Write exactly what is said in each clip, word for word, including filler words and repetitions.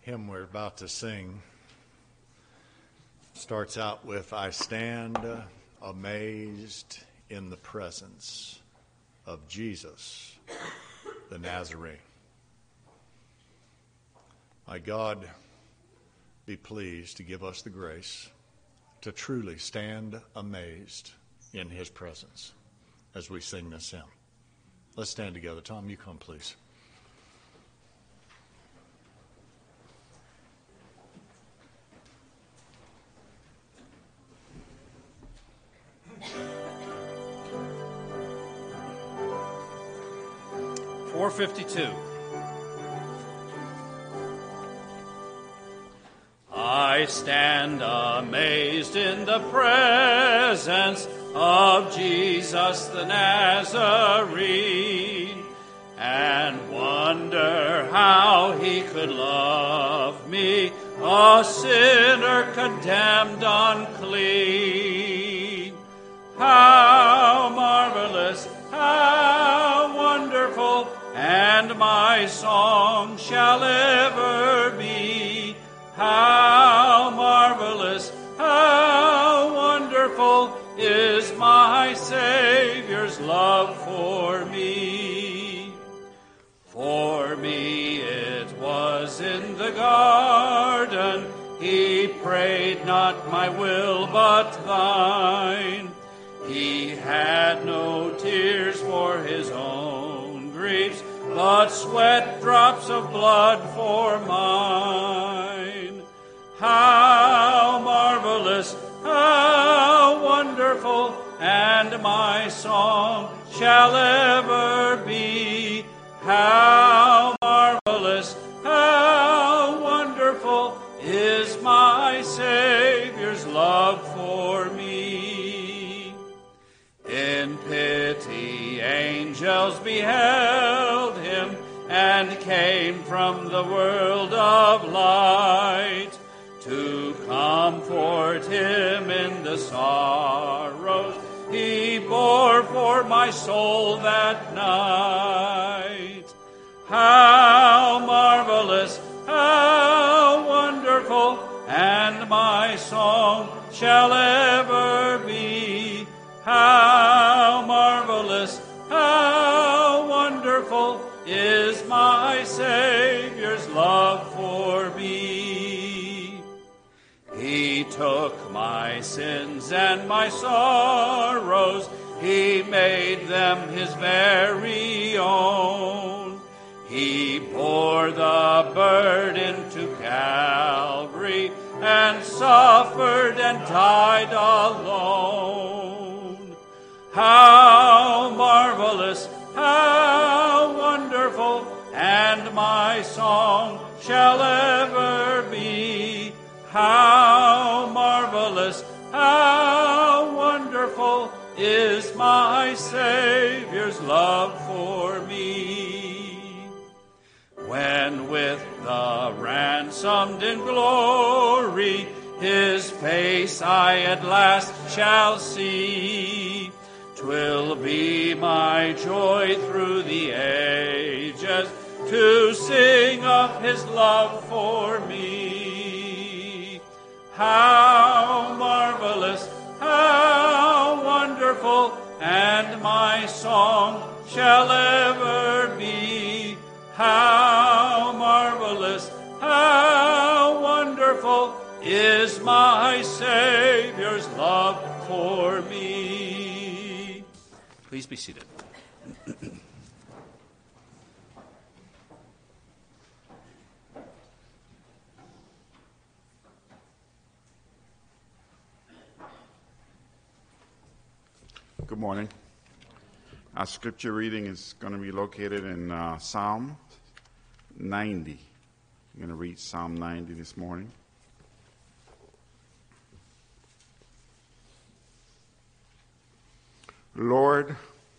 hymn we're about to sing starts out with, I stand amazed in the presence of Jesus, the Nazarene. My God, be pleased to give us the grace to truly stand amazed in his presence as we sing this hymn. Let's stand together. Tom, you come, please. four fifty-two. I stand amazed in the presence of Jesus the Nazarene, and wonder how he could love me, a sinner condemned unclean. How marvelous, how wonderful, and my song shall ever be. How marvelous, how wonderful is my Savior's love for me. For me it was in the garden, he prayed, not my will but thine. He had no tears for his own griefs, but sweat drops of blood for mine. How marvelous, how wonderful, and my song shall ever be. How marvelous, how wonderful is my Savior's love for me. In pity, angels beheld him, and came from the world of light to comfort him in the sorrows he bore for my soul that night. How marvelous, how wonderful, and my song shall ever be. How marvelous, how wonderful is my Savior's love for me. He took my sins and my sorrows, he made them his very own. He bore the burden to Calvary and suffered and died alone. How marvelous, how wonderful, and my song shall ever be. How marvelous, how wonderful is my Savior's love for me. When with the ransomed in glory his face I at last shall see, 'twill be my joy through the ages to sing of his love for me. How marvelous, how wonderful, and my song shall ever be. How marvelous, how wonderful is my Savior's love for me. Please be seated. Good morning. Our scripture reading is going to be located in uh, Psalm ninety. I'm going to read Psalm ninety this morning. Lord,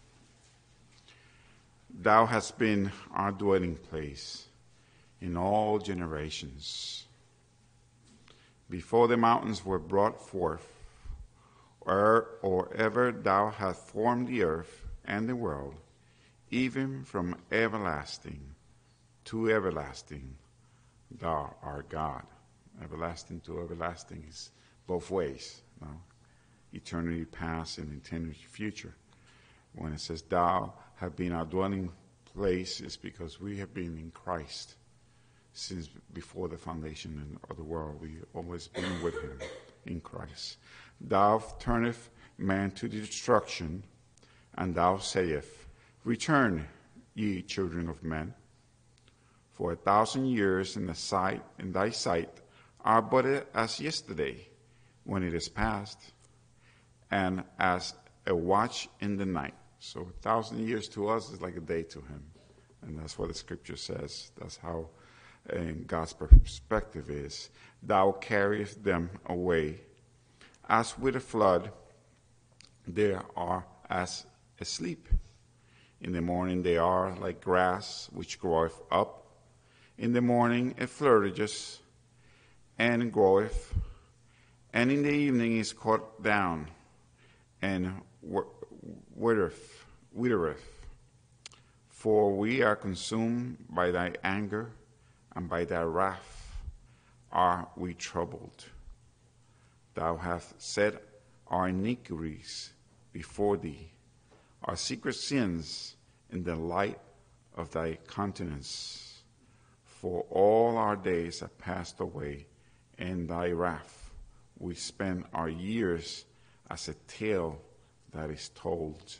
thou hast been our dwelling place in all generations. Before the mountains were brought forth, or, or ever thou hast formed the earth and the world, even from everlasting to everlasting, Thou art God. Everlasting to everlasting is both ways. You know? Eternity past and eternity future. When it says thou have been our dwelling place, it's because we have been in Christ since before the foundation of the world. We've always been with him in Christ. Thou turneth man to destruction, and thou sayest, return, ye children of men. For a thousand years in the sight in thy sight are but as yesterday, when it is past, and as a watch in the night. So a thousand years to us is like a day to him. And that's what the scripture says. That's how in God's perspective is. Thou carriest them away. As with a flood, they are as asleep. In the morning they are like grass which groweth up. In the morning it flourishes and groweth, and in the evening is cut down and withereth, withereth. For we are consumed by thy anger, and by thy wrath are we troubled. Thou hast set our iniquities before thee, our secret sins in the light of thy countenance. For all our days are passed away in thy wrath. We spend our years as a tale that is told.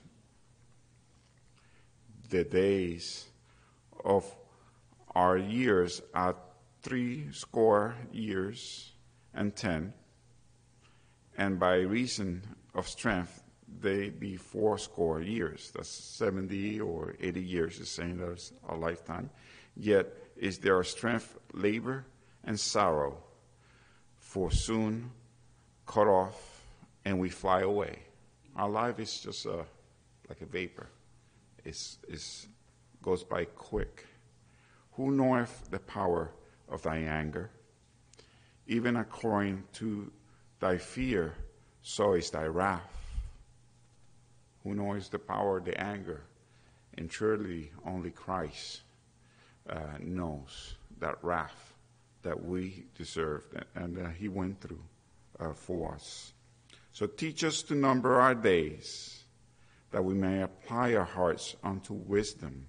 The days of our years are three score years and ten, and by reason of strength they be fourscore years. That's seventy or eighty years, is saying there's a lifetime. Yet is there strength, labor, and sorrow, for soon cut off, and we fly away. Our life is just a, like a vapor. It's, it's goes by quick. Who knoweth the power of thy anger? Even according to thy fear, so is thy wrath. Who knows the power of the anger? And surely only Christ uh, knows that wrath that we deserved and that uh, he went through uh, for us. So teach us to number our days, that we may apply our hearts unto wisdom.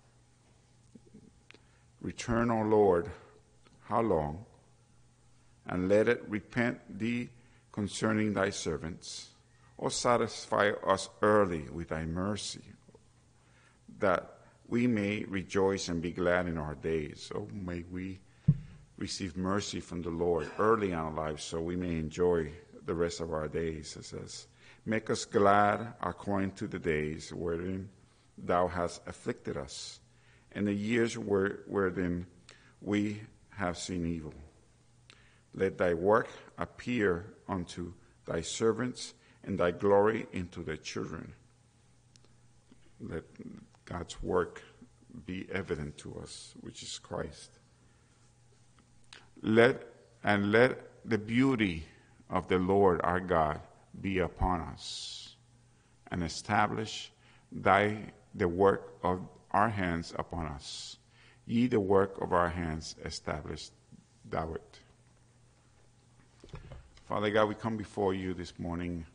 Return, O Lord, how long? And let it repent thee concerning thy servants. O satisfy us early with thy mercy, that we may rejoice and be glad in our days. So may we receive mercy from the Lord early in our lives, so we may enjoy the rest of our days. It says, make us glad according to the days wherein thou hast afflicted us, and the years where, wherein we have seen evil. Let thy work appear unto thy servants, and thy glory into their children. Let God's work be evident to us, which is Christ. Let and let the beauty of the Lord our God be upon us, and establish thy the work of our hands upon us. Ye the work of our hands establish thou it. Father God, we come before you this morning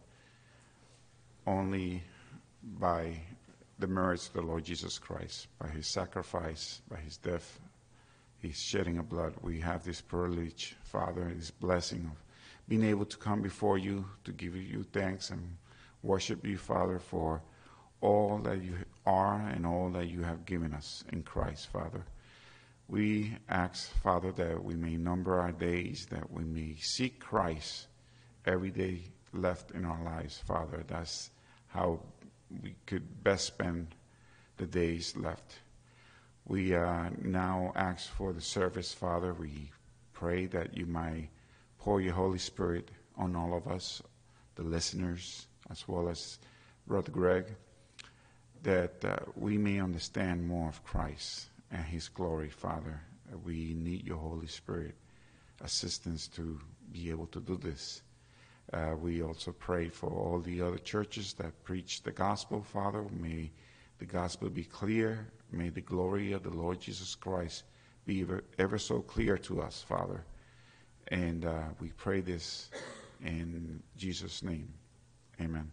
only by the merits of the Lord Jesus Christ, by his sacrifice, by his death, his shedding of blood. We have this privilege, Father, this blessing of being able to come before you to give you thanks and worship you, Father, for all that you are and all that you have given us in Christ, Father. We ask, Father, that we may number our days, that we may seek Christ every day left in our lives, Father. That's how we could best spend the days left. We uh, now ask for the service, Father. We pray that you might pour your Holy Spirit on all of us, the listeners, as well as Brother Greg, that uh, we may understand more of Christ and his glory, Father. We need your Holy Spirit assistance to be able to do this. Uh, we also pray for all the other churches that preach the gospel, Father. May the gospel be clear. May the glory of the Lord Jesus Christ be ever, ever so clear to us, Father. And uh, we pray this in Jesus' name. Amen.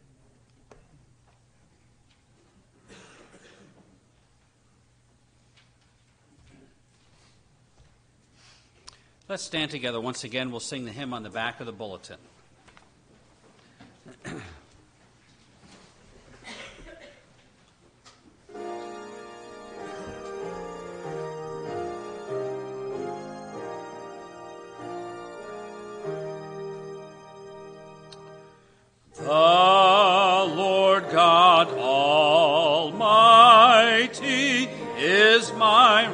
Let's stand together once again. We'll sing the hymn on the back of the bulletin. The Lord God Almighty is my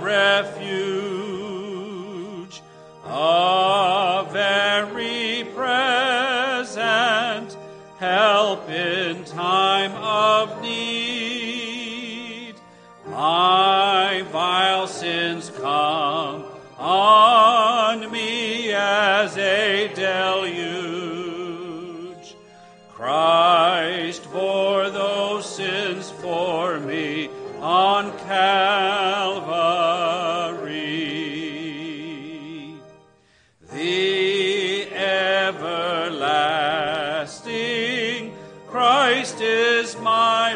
refuge, a very present help in time of need. My vile sins come on me as a deluge. Christ bore those sins for me on Calvary. The everlasting Christ is my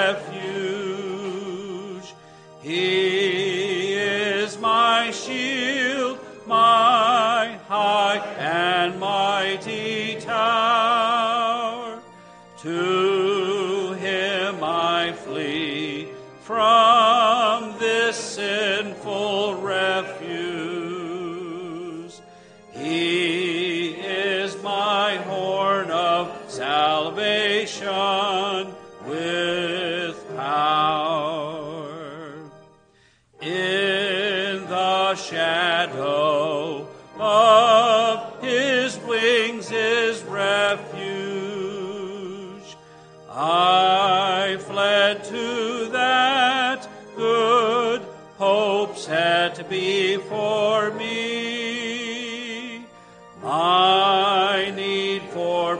refuge. He is my shield, my high and mighty tower. To him I flee from this sinful refuse. He is my horn of salvation with power. In the shadow of his wings is refuge. I fled to that good hope set before me. My need for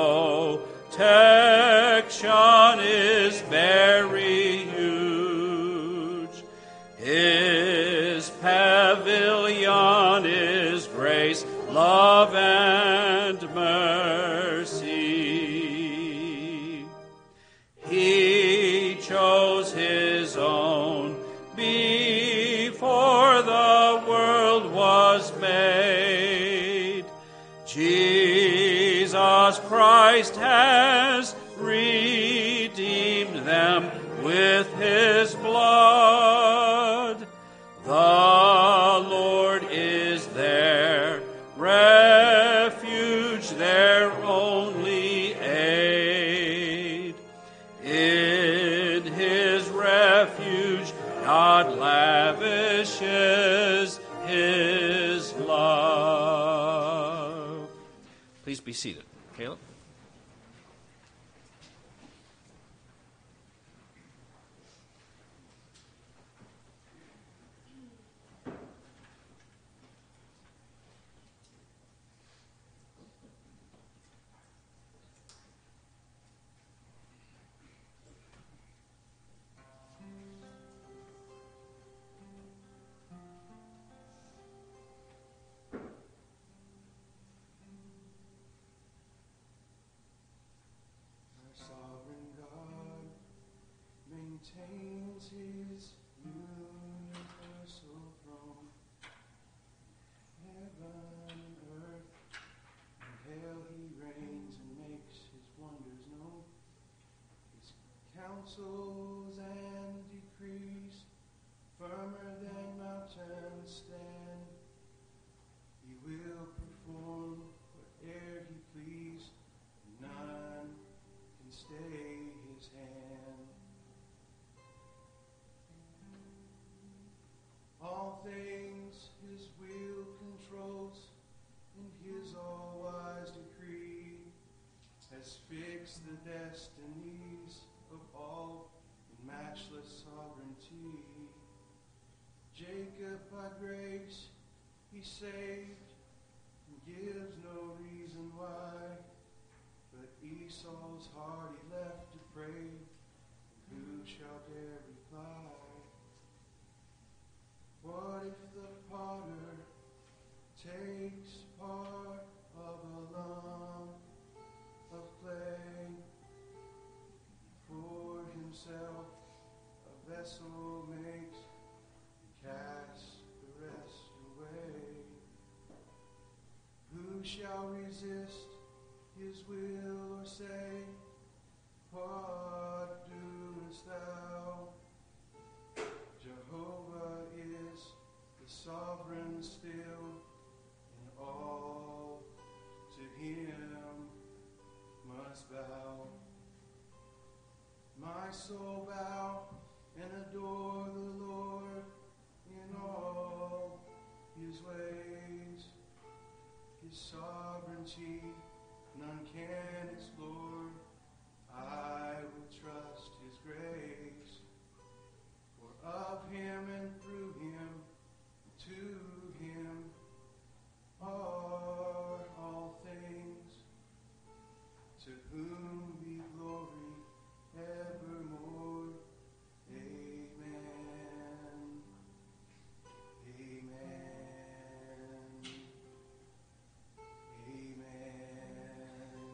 protection is very huge. His pavilion is grace, love, and mercy. He chose his own before the world was made. Jesus Christ has redeemed them with his blood. The Lord is their refuge, their only aid. In his refuge, God lavishes his love. Please be seated. Caleb? Maintains his universal throne. Heaven and earth, and hell he reigns and makes his wonders known. His counsels and decrees firmer than mountains stand. He will perform whate'er he please, and none can stay his hand. All things his will controls, and his all-wise decree has fixed the destinies of all in matchless sovereignty. Jacob by grace he saved, and gives no reason why, but Esau's heart he left to pray, and who shall dare reply? What if the potter takes part of a lump of clay, for himself a vessel makes, casts the rest away? Who shall resist his will or say, what doest thou? Jehovah is the sovereign still, and all to him must bow. My soul bow and adore the Lord in all his ways. His sovereignty none can explore. I will trust his grace. For of him and through him, to him are all things, to whom be glory evermore. Amen. Amen. Amen.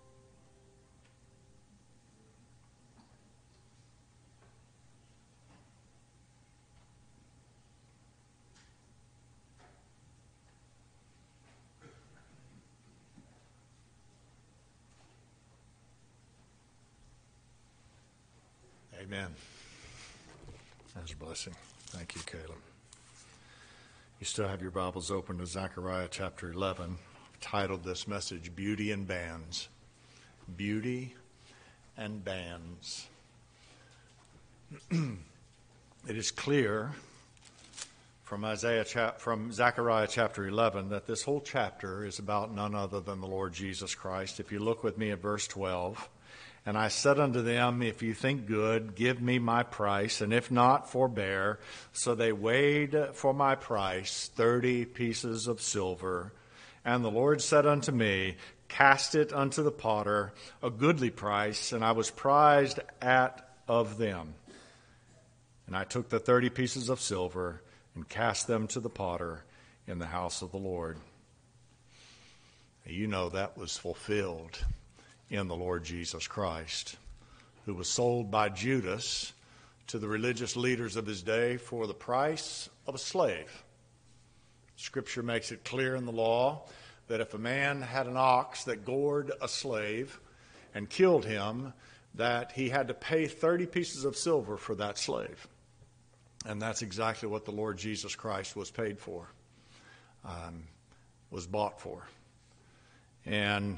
Amen. That's a blessing. Thank you, Caleb. You still have your Bibles open to Zechariah chapter eleven. I've titled this message, Beauty and Bands. Beauty and Bands. It is clear from Isaiah chap- from Zechariah chapter eleven that this whole chapter is about none other than the Lord Jesus Christ. If you look with me at verse twelve, and I said unto them, if you think good, give me my price, and if not, forbear. So they weighed for my price thirty pieces of silver. And the Lord said unto me, cast it unto the potter, a goodly price, and I was prized at of them. And I took the thirty pieces of silver and cast them to the potter in the house of the Lord. You know that was fulfilled in the Lord Jesus Christ, who was sold by Judas to the religious leaders of his day for the price of a slave. Scripture makes it clear in the law that if a man had an ox that gored a slave and killed him, that he had to pay thirty pieces of silver for that slave. And that's exactly what the Lord Jesus Christ was paid for, um, was bought for. And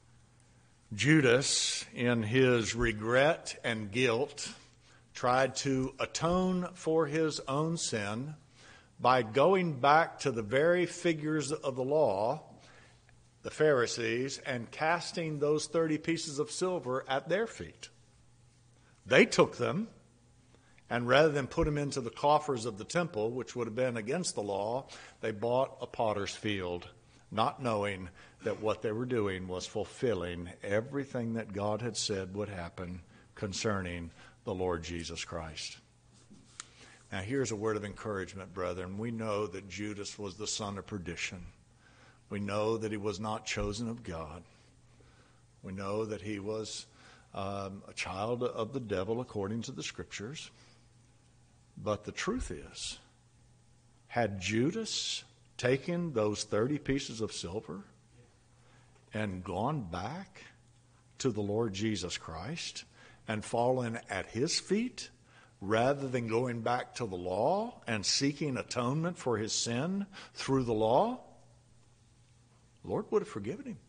Judas, in his regret and guilt, tried to atone for his own sin by going back to the very figures of the law, the Pharisees, and casting those thirty pieces of silver at their feet. They took them, and rather than put them into the coffers of the temple, which would have been against the law, they bought a potter's field, not knowing that what they were doing was fulfilling everything that God had said would happen concerning the Lord Jesus Christ. Now, here's a word of encouragement, brethren. We know that Judas was the son of perdition. We know that he was not chosen of God. We know that he was um, a child of the devil according to the Scriptures. But the truth is, had Judas taken those thirty pieces of silver and gone back to the Lord Jesus Christ and fallen at his feet rather than going back to the law and seeking atonement for his sin through the law, the Lord would have forgiven him.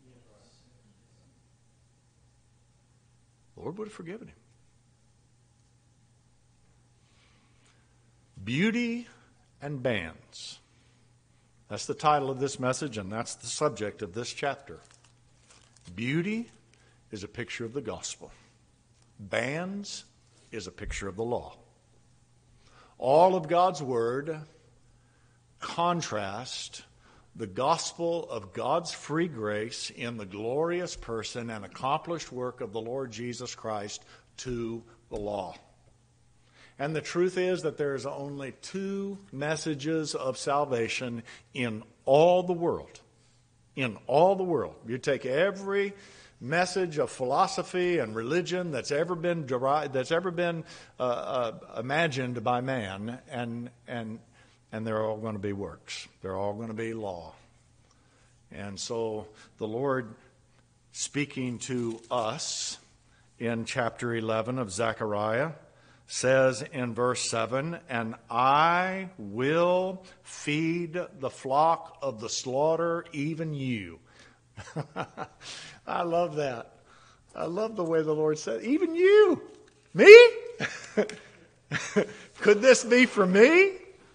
The Lord would have forgiven him. Beauty and bands. That's the title of this message, and that's the subject of this chapter. Beauty is a picture of the gospel. Bands is a picture of the law. All of God's word contrast the gospel of God's free grace in the glorious person and accomplished work of the Lord Jesus Christ to the law. And the truth is that there's only two messages of salvation in all the world. In all the world. You take every message of philosophy and religion that's ever been derived, that's ever been uh, uh, imagined by man, and and and they're all going to be works. They're all going to be law. And so the Lord, speaking to us in chapter eleven of Zechariah, says in verse seven, "And I will feed the flock of the slaughter, even you." I love that. I love the way the Lord said, even you. Me? Could this be for me?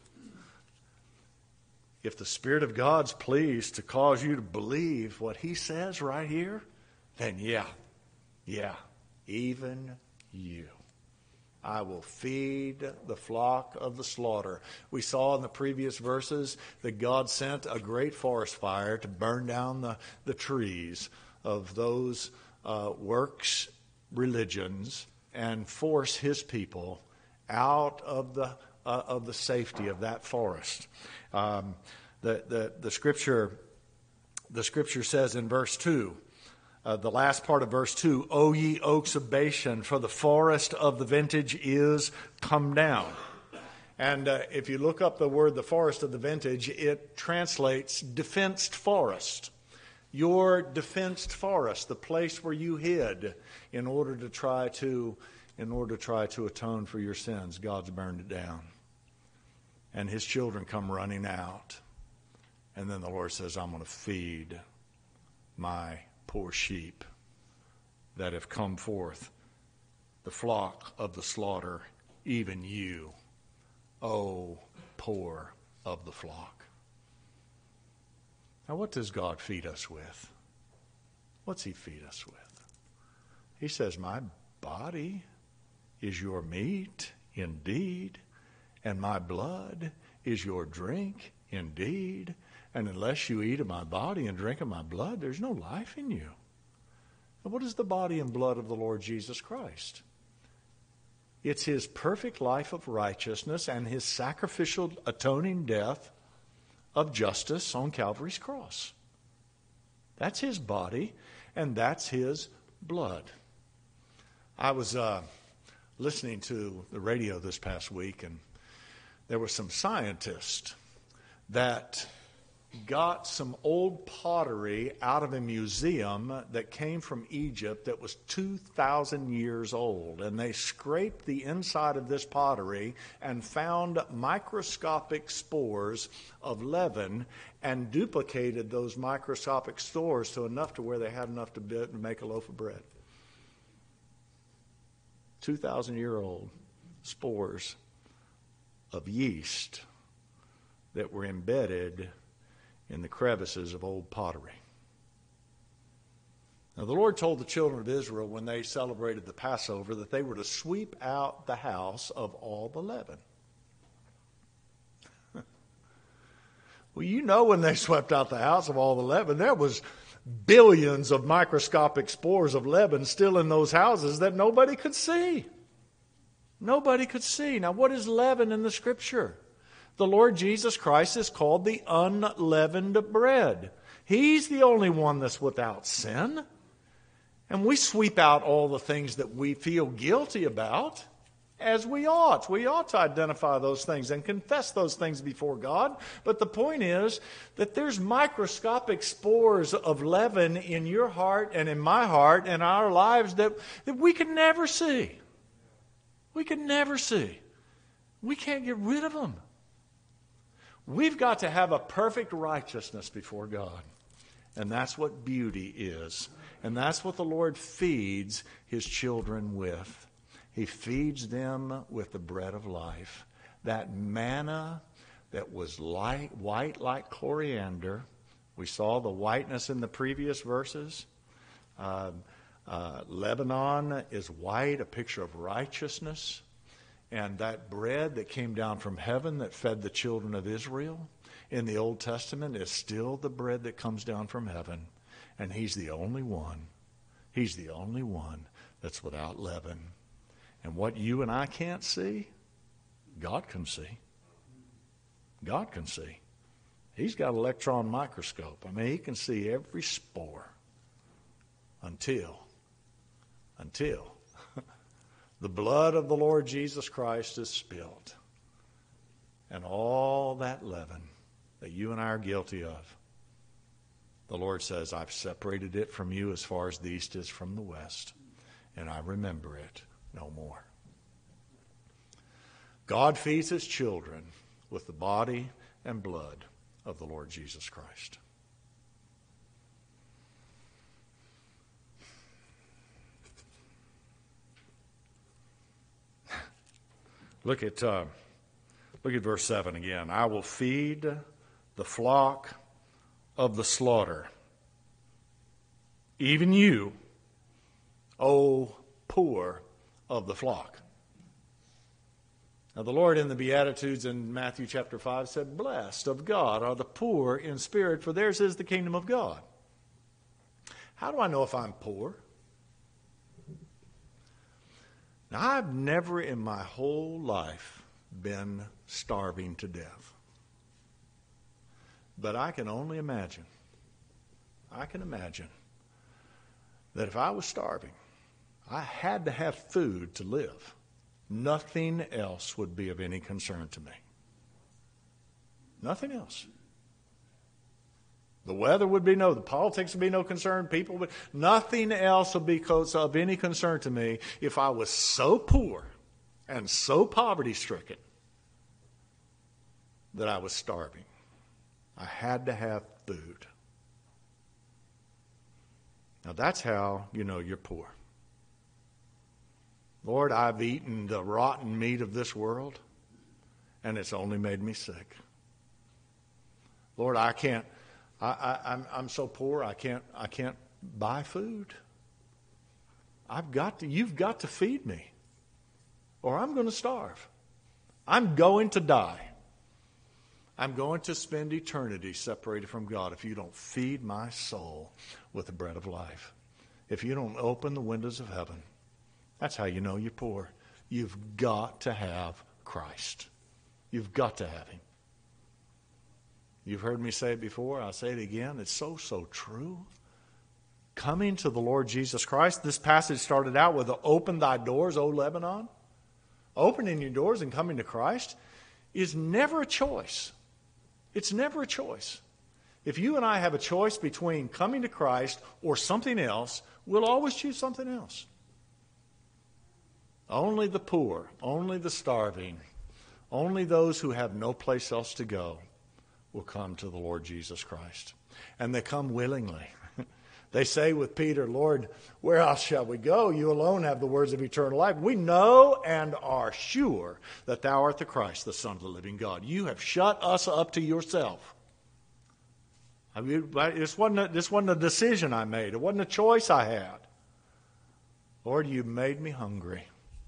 If the Spirit of God's pleased to cause you to believe what He says right here, then yeah, yeah, even you. I will feed the flock of the slaughter. We saw in the previous verses that God sent a great forest fire to burn down the, the trees of those uh, works, religions, and force His people out of the uh, of the safety of that forest. Um, the, the the scripture the scripture says in verse two. Uh, the last part of verse two, "O ye oaks of Bashan, for the forest of the vintage is come down." And uh, if you look up the word, the forest of the vintage, it translates defenced forest. Your defenced forest, the place where you hid in order to try to, in order to try to atone for your sins. God's burned it down. And His children come running out. And then the Lord says, "I'm going to feed my poor sheep that have come forth, the flock of the slaughter, even you, O poor of the flock." Now, what does God feed us with? What's He feed us with? He says, "My body is your meat indeed, and my blood is your drink indeed. And unless you eat of my body and drink of my blood, there's no life in you." And what is the body and blood of the Lord Jesus Christ? It's His perfect life of righteousness and His sacrificial atoning death of justice on Calvary's cross. That's His body, and that's His blood. I was uh, listening to the radio this past week, and there were some scientists that got some old pottery out of a museum that came from Egypt that was two thousand years old. And they scraped the inside of this pottery and found microscopic spores of leaven and duplicated those microscopic spores to enough to where they had enough to bit and make a loaf of bread. two thousand year old spores of yeast that were embedded in the crevices of old pottery. Now, the Lord told the children of Israel when they celebrated the Passover that they were to sweep out the house of all the leaven. Well, you know, when they swept out the house of all the leaven, there was billions of microscopic spores of leaven still in those houses that nobody could see. Nobody could see. Now, what is leaven in the Scripture? The Lord Jesus Christ is called the unleavened bread. He's the only one that's without sin. And we sweep out all the things that we feel guilty about, as we ought. We ought to identify those things and confess those things before God. But the point is that there's microscopic spores of leaven in your heart and in my heart and our lives that, that we can never see. We can never see. We can't get rid of them. We've got to have a perfect righteousness before God. And that's what beauty is. And that's what the Lord feeds His children with. He feeds them with the bread of life. That manna that was light, white like coriander. We saw the whiteness in the previous verses. Uh, uh, Lebanon is white, a picture of righteousness. And that bread that came down from heaven that fed the children of Israel in the Old Testament is still the bread that comes down from heaven. And He's the only one. He's the only one that's without leaven. And what you and I can't see, God can see. God can see. He's got an electron microscope. I mean, he can see every spore until, until the blood of the Lord Jesus Christ is spilled. And all that leaven that you and I are guilty of, the Lord says, I've separated it from you as far as the east is from the west, and I remember it no more. God feeds his children with the body and blood of the Lord Jesus Christ. Look at uh, look at verse seven again. I will feed the flock of the slaughter, even you, O poor of the flock. Now, the Lord in the Beatitudes in Matthew chapter five said, blessed of God are the poor in spirit, for theirs is the kingdom of God. How do I know if I'm poor? Now, I've never in my whole life been starving to death. But I can only imagine, I can imagine that if I was starving, I had to have food to live. Nothing else would be of any concern to me. Nothing else. The weather would be no, the politics would be no concern, people would, nothing else would be of any concern to me if I was so poor and so poverty-stricken that I was starving. I had to have food. Now that's how you know you're poor. Lord, I've eaten the rotten meat of this world, and it's only made me sick. Lord, I can't, I, I, I'm, I'm so poor, I can't, I can't buy food. I've got to, you've got to feed me, or I'm going to starve. I'm going to die. I'm going to spend eternity separated from God if you don't feed my soul with the bread of life. If you don't open the windows of heaven. That's how you know you're poor. You've got to have Christ. You've got to have him. You've heard me say it before. I'll say it again. It's so, so true. Coming to the Lord Jesus Christ. This passage started out with open thy doors, O Lebanon. Opening your doors and coming to Christ is never a choice. It's never a choice. If you and I have a choice between coming to Christ or something else, we'll always choose something else. Only the poor, only the starving, only those who have no place else to go will come to the Lord Jesus Christ. And they come willingly. They say with Peter, Lord, where else shall we go? You alone have the words of eternal life. We know and are sure that thou art the Christ, the Son of the living God. You have shut us up to yourself. I mean, this wasn't a, this wasn't a decision I made. It wasn't a choice I had. Lord, you made me hungry.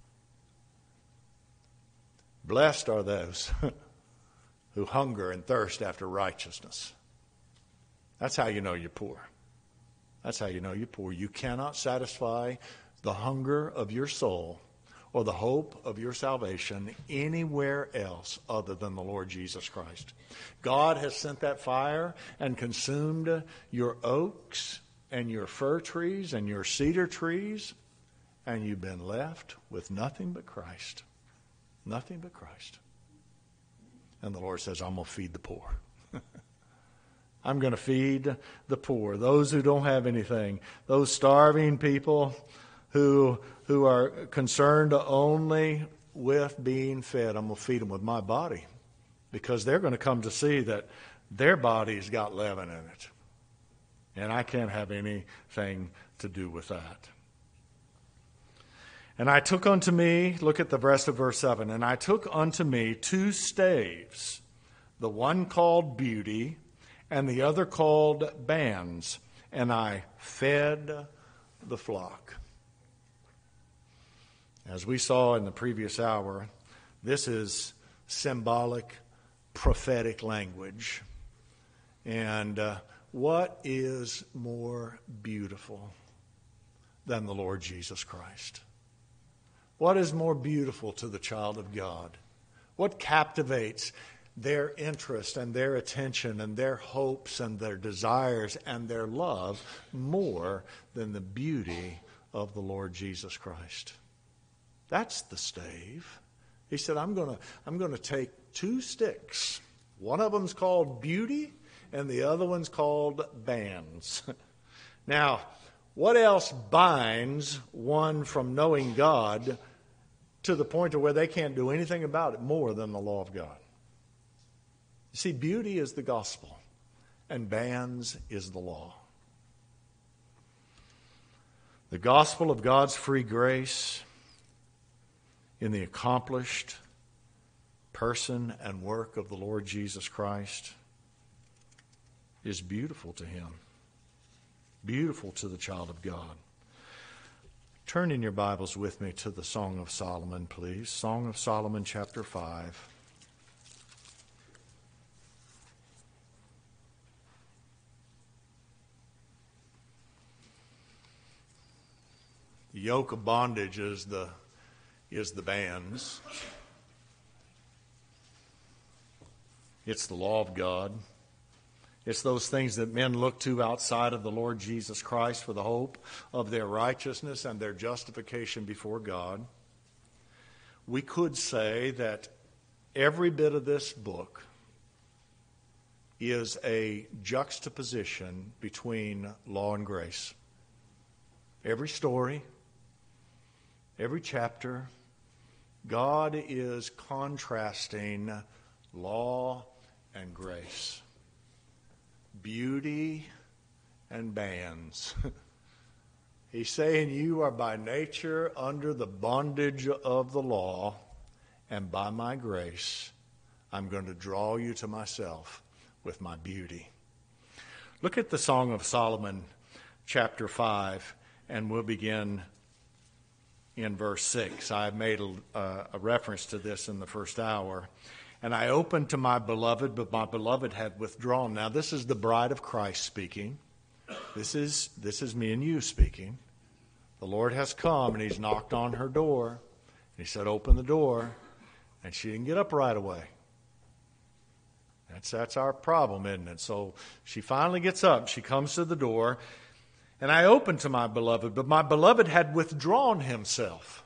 Blessed are those who hunger and thirst after righteousness. That's how you know you're poor. That's how you know you're poor. You cannot satisfy the hunger of your soul or the hope of your salvation anywhere else other than the Lord Jesus Christ. God has sent that fire and consumed your oaks and your fir trees and your cedar trees, and you've been left with nothing but Christ. Nothing but Christ. And the Lord says, I'm going to feed the poor. I'm going to feed the poor, those who don't have anything, those starving people who, who are concerned only with being fed. I'm going to feed them with my body because they're going to come to see that their body's got leaven in it. And I can't have anything to do with that. And I took unto me, look at the rest of verse seven, and I took unto me two staves, the one called Beauty and the other called Bands, and I fed the flock. As we saw in the previous hour, this is symbolic, prophetic language. And uh, what is more beautiful than the Lord Jesus Christ? What is more beautiful to the child of God? What captivates their interest and their attention and their hopes and their desires and their love more than the beauty of the Lord Jesus Christ? That's the stave. He said, I'm going to I'm going to take two sticks. One of them's called beauty and the other one's called bands. Now, what else binds one from knowing God to the point to where they can't do anything about it more than the law of God? You see, beauty is the gospel, and bands is the law. The gospel of God's free grace in the accomplished person and work of the Lord Jesus Christ is beautiful to him, beautiful to the child of God. Turn in your Bibles with me to the Song of Solomon, please. Song of Solomon, chapter five. The yoke of bondage is the is the bands. It's the law of God. It's those things that men look to outside of the Lord Jesus Christ for the hope of their righteousness and their justification before God. We could say that every bit of this book is a juxtaposition between law and grace. Every story, every chapter, God is contrasting law and grace, beauty and bands. He's saying you are by nature under the bondage of the law, and by my grace, I'm going to draw you to myself with my beauty. Look at the Song of Solomon, chapter five, and we'll begin in verse six. I made a, uh, a reference to this in the first hour. And I opened to my beloved, but my beloved had withdrawn. Now, this is the bride of Christ speaking. This is, this is me and you speaking. The Lord has come, and he's knocked on her door. And he said, open the door. And she didn't get up right away. That's, that's our problem, isn't it? So she finally gets up. She comes to the door. And I opened to my beloved, but my beloved had withdrawn himself.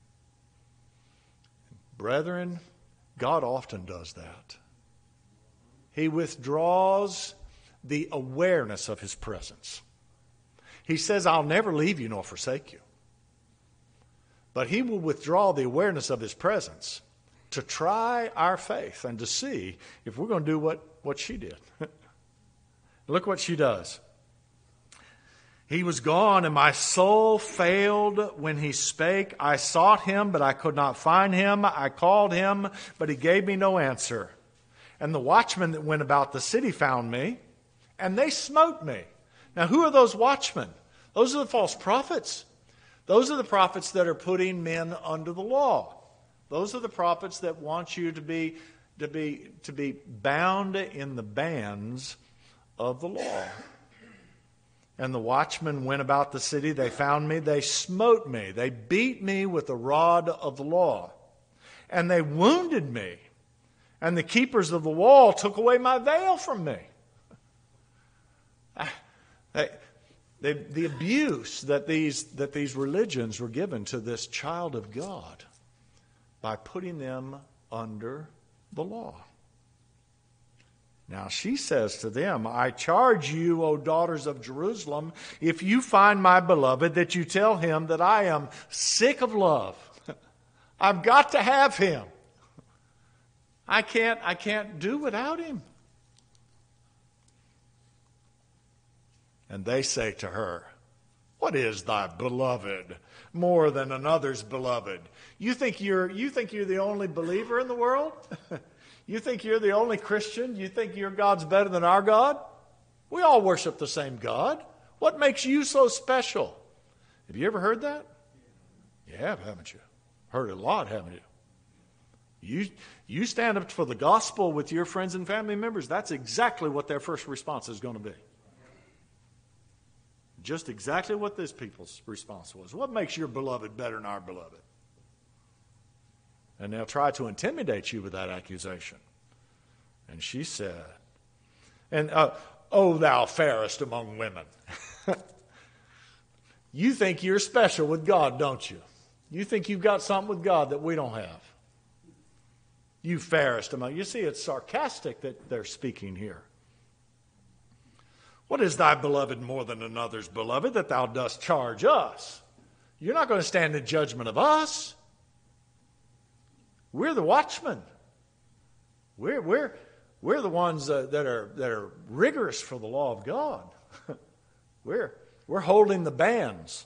Brethren, God often does that. He withdraws the awareness of his presence. He says, I'll never leave you nor forsake you. But he will withdraw the awareness of his presence to try our faith and to see if we're going to do what, what she did. Look what she does. He was gone, and my soul failed when he spake. I sought him, but I could not find him. I called him, but he gave me no answer. And the watchmen that went about the city found me, and they smote me. Now, who are those watchmen? Those are the false prophets. Those are the prophets that are putting men under the law. Those are the prophets that want you to be, to be, to be bound in the bands of the law. And the watchmen went about the city. They found me. They smote me. They beat me with the rod of the law. And they wounded me. And the keepers of the wall took away my veil from me. They, they, the abuse that these, that these religions were given to this child of God by putting them under the law. Now she says to them, I charge you, O daughters of Jerusalem, if you find my beloved, that you tell him that I am sick of love. I've got to have him. I can't, I can't do without him. And they say to her, what is thy beloved more than another's beloved? You think you're, you think you're the only believer in the world? You think you're the only Christian? You think your God's better than our God? We all worship the same God. What makes you so special? Have you ever heard that? You have, haven't you? Heard it a lot, haven't you? You, you stand up for the gospel with your friends and family members, that's exactly what their first response is going to be. Just exactly what this people's response was. What makes your beloved better than our beloved? And they'll try to intimidate you with that accusation. And she said, and, uh, O thou fairest among women. You think you're special with God, don't you? You think you've got something with God that we don't have. You fairest among. You see, it's sarcastic that they're speaking here. What is thy beloved more than another's beloved, that thou dost charge us? You're not going to stand in judgment of us. We're the watchmen. We're, we're, we're the ones uh, that are, that are rigorous for the law of God. we're, we're holding the bands.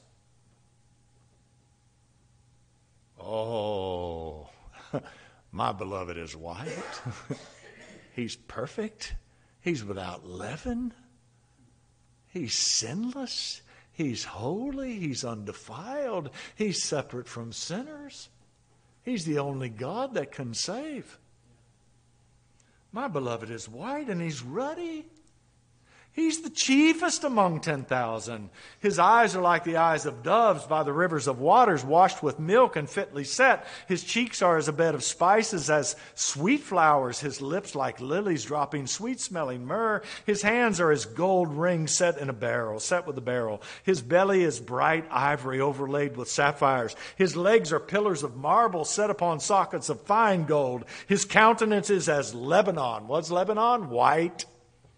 Oh, my beloved is white. He's perfect. He's without leaven. He's sinless. He's holy. He's undefiled. He's separate from sinners. He's the only God that can save. My beloved is white and he's ruddy. He's the chiefest among ten thousand. His eyes are like the eyes of doves by the rivers of waters, washed with milk and fitly set. His cheeks are as a bed of spices, as sweet flowers. His lips like lilies, dropping sweet-smelling myrrh. His hands are as gold rings set in a barrel, set with a barrel. His belly is bright ivory overlaid with sapphires. His legs are pillars of marble set upon sockets of fine gold. His countenance is as Lebanon. What's Lebanon? White.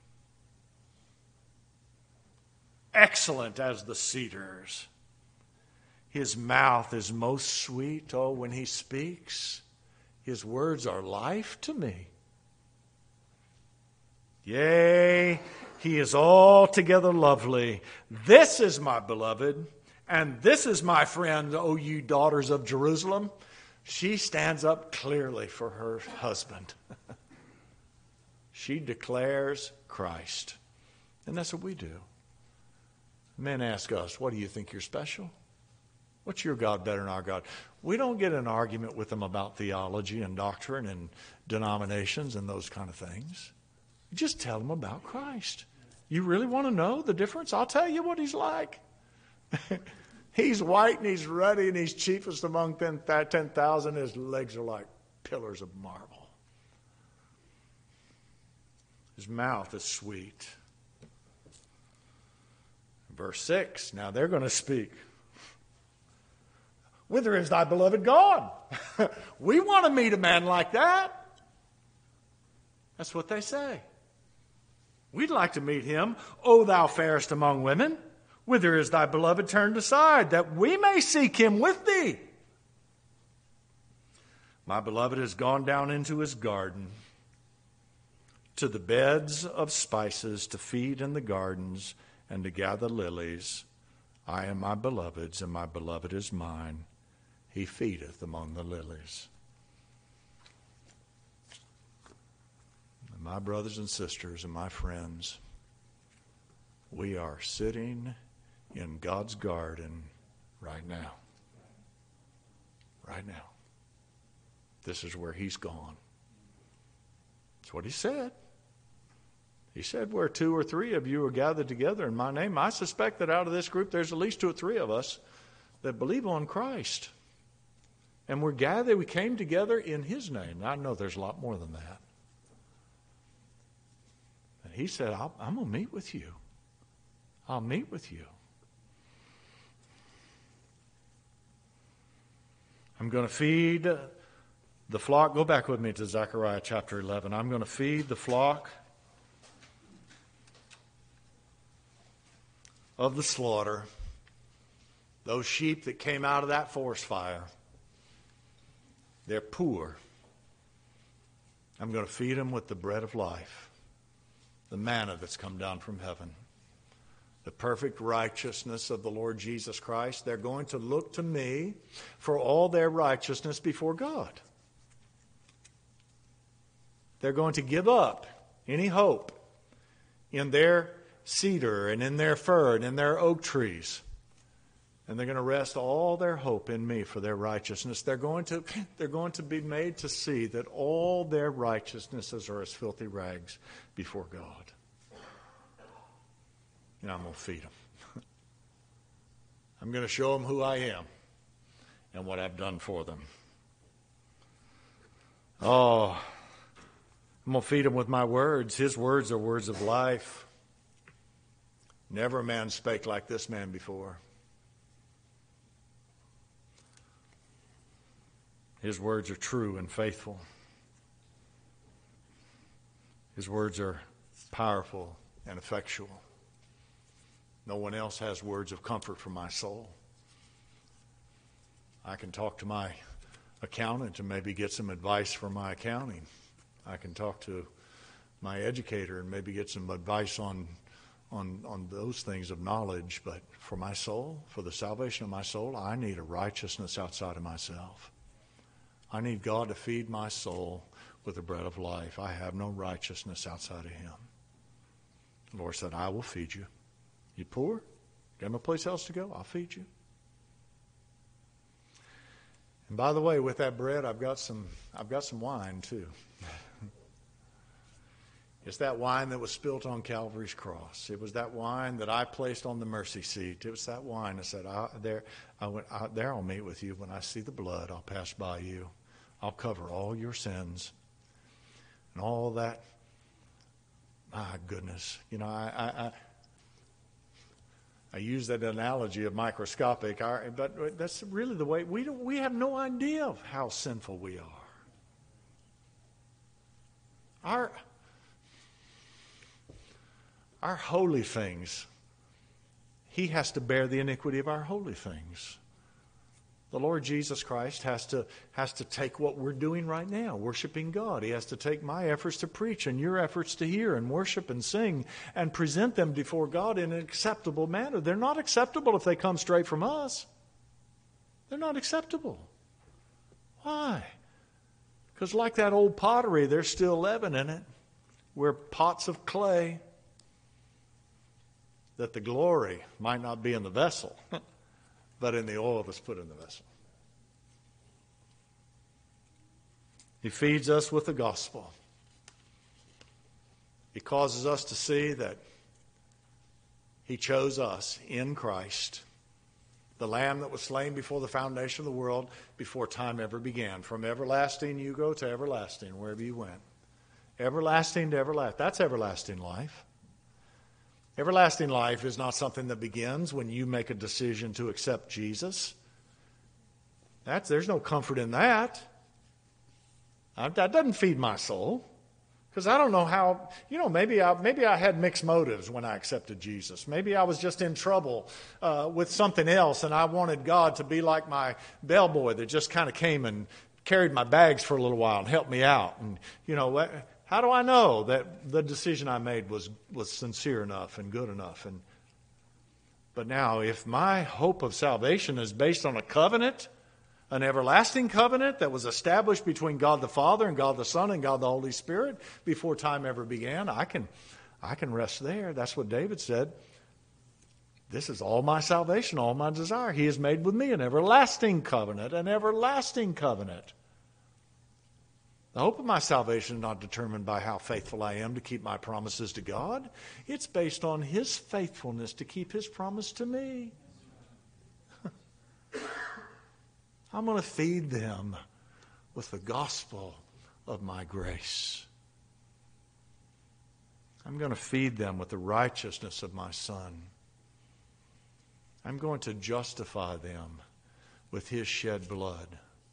Excellent as the cedars. His mouth is most sweet. Oh, when he speaks, his words are life to me. Yea, he is altogether lovely. This is my beloved, and this is my friend, O you daughters of Jerusalem. She stands up clearly for her husband. She declares Christ. And that's what we do. Men ask us, what do you think you're special? What's your God better than our God? We don't get an argument with them about theology and doctrine and denominations and those kind of things. We just tell them about Christ. You really want to know the difference? I'll tell you what he's like. He's white and he's ruddy and he's chiefest among ten thousand. His legs are like pillars of marble. His mouth is sweet. Verse six, now they're going to speak. Whither is thy beloved gone? We want to meet a man like that. That's what they say. We'd like to meet him. O thou fairest among women, whither is thy beloved turned aside, that we may seek him with thee? My beloved has gone down into his garden, to the beds of spices, to feed in the gardens, and to gather lilies. I am my beloved's, and my beloved is mine. He feedeth among the lilies. And my brothers and sisters and my friends, we are sitting in God's garden right now. Right now. This is where he's gone. That's what he said. He said, where two or three of you are gathered together in my name. I suspect that out of this group, there's at least two or three of us that believe on Christ. And we're gathered, we came together in his name. Now, I know there's a lot more than that. And he said, I'll, I'm going to meet with you. I'll meet with you. I'm going to feed the flock. Go back with me to Zechariah chapter eleven. I'm going to feed the flock of the slaughter, those sheep that came out of that forest fire. They're poor. I'm going to feed them with the bread of life, the manna that's come down from heaven, the perfect righteousness of the Lord Jesus Christ. They're going to look to me for all their righteousness before God. They're going to give up any hope in their cedar and in their fir and in their oak trees. And they're going to rest all their hope in me for their righteousness. They're going to, they're going to be made to see that all their righteousnesses are as filthy rags before God. And I'm going to feed them. I'm going to show them who I am and what I've done for them. Oh, I'm going to feed them with my words. His words are words of life. Never a man spake like this man before. His words are true and faithful. His words are powerful and effectual. No one else has words of comfort for my soul. I can talk to my accountant and maybe get some advice for my accounting. I can talk to my educator and maybe get some advice on, on, on those things of knowledge. But for my soul, for the salvation of my soul, I need a righteousness outside of myself. I need God to feed my soul with the bread of life. I have no righteousness outside of Him. The Lord said, I will feed you. You poor? Got no place else to go? I'll feed you. And by the way, with that bread, I've got some I've got some wine too. It's that wine that was spilt on Calvary's cross. It was that wine that I placed on the mercy seat. It was that wine that said, I, there, I went, I, there I'll meet with you. When I see the blood, I'll pass by you. I'll cover all your sins. And all that. My goodness. You know, I... I, I I use that analogy of microscopic, but that's really the way we don't, we have no idea of how sinful we are. Our our holy things, He has to bear the iniquity of our holy things. The Lord Jesus Christ has to has to take what we're doing right now, worshiping God. He has to take my efforts to preach and your efforts to hear and worship and sing and present them before God in an acceptable manner. They're not acceptable if they come straight from us. They're not acceptable. Why? Because like that old pottery, there's still leaven in it. We're pots of clay. That the glory might not be in the vessel, but in the oil that's put in the vessel. He feeds us with the gospel. He causes us to see that He chose us in Christ, the Lamb that was slain before the foundation of the world, before time ever began. From everlasting you go to everlasting, wherever you went. Everlasting to everlasting. That's everlasting life. Everlasting life is not something that begins when you make a decision to accept Jesus. That's, there's no comfort in that. That doesn't feed my soul. Because I don't know how, you know, maybe I, maybe I had mixed motives when I accepted Jesus. Maybe I was just in trouble uh, with something else, and I wanted God to be like my bellboy that just kind of came and carried my bags for a little while and helped me out. And, you know, how do I know that the decision I made was, was sincere enough and good enough? And but now, if my hope of salvation is based on a covenant, an everlasting covenant that was established between God the Father and God the Son and God the Holy Spirit before time ever began, I can, I can rest there. That's what David said. This is all my salvation, all my desire. He has made with me an everlasting covenant, an everlasting covenant. The hope of my salvation is not determined by how faithful I am to keep my promises to God. It's based on His faithfulness to keep His promise to me. I'm going to feed them with the gospel of my grace. I'm going to feed them with the righteousness of my Son. I'm going to justify them with His shed blood.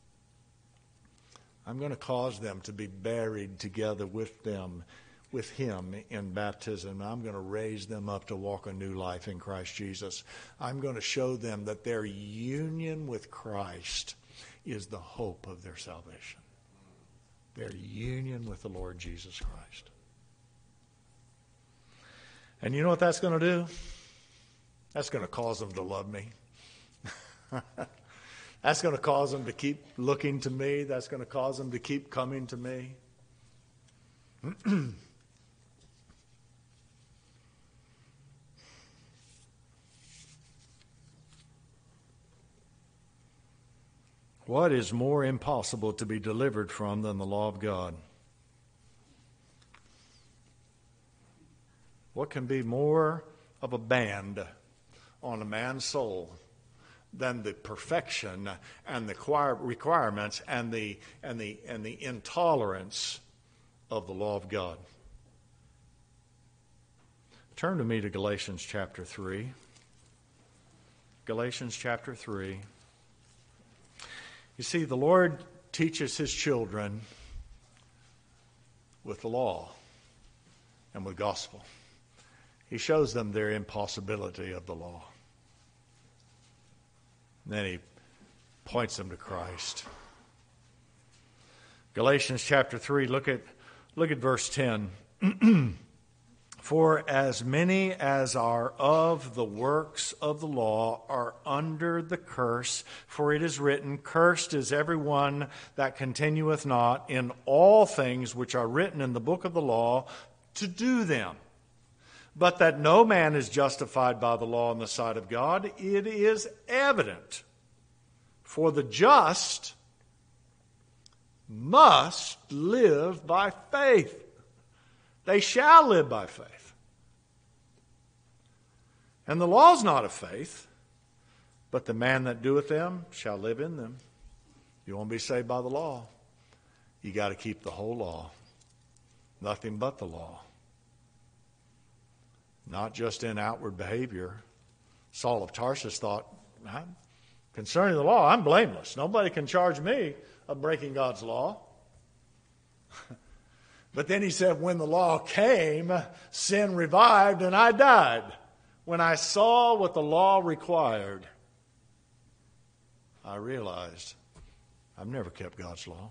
I'm going to cause them to be buried together with them, with Him in baptism. I'm going to raise them up to walk a new life in Christ Jesus. I'm going to show them that their union with Christ is the hope of their salvation. Their union with the Lord Jesus Christ. And you know what that's going to do? That's going to cause them to love me. That's going to cause them to keep looking to me. That's going to cause them to keep coming to me. What is more impossible to be delivered from than the law of God? What can be more of a band on a man's soul than the perfection and the requirements and the and the and the intolerance of the law of God. Turn to me to Galatians chapter three. Galatians chapter three. You see, the Lord teaches his children with the law and with gospel. He shows them their impossibility of the law. And then he points them to Christ. Galatians chapter three, look at look at verse ten. For as many as are of the works of the law are under the curse, for it is written, cursed is every one that continueth not in all things which are written in the book of the law to do them. But that no man is justified by the law in the sight of God, it is evident. For the just must live by faith. They shall live by faith. And the law is not of faith, but the man that doeth them shall live in them. You won't be saved by the law. You got to keep the whole law. Nothing but the law. Not just in outward behavior. Saul of Tarsus thought, concerning the law, I'm blameless. Nobody can charge me of breaking God's law. But then he said, when the law came, sin revived and I died. When I saw what the law required, I realized I've never kept God's law.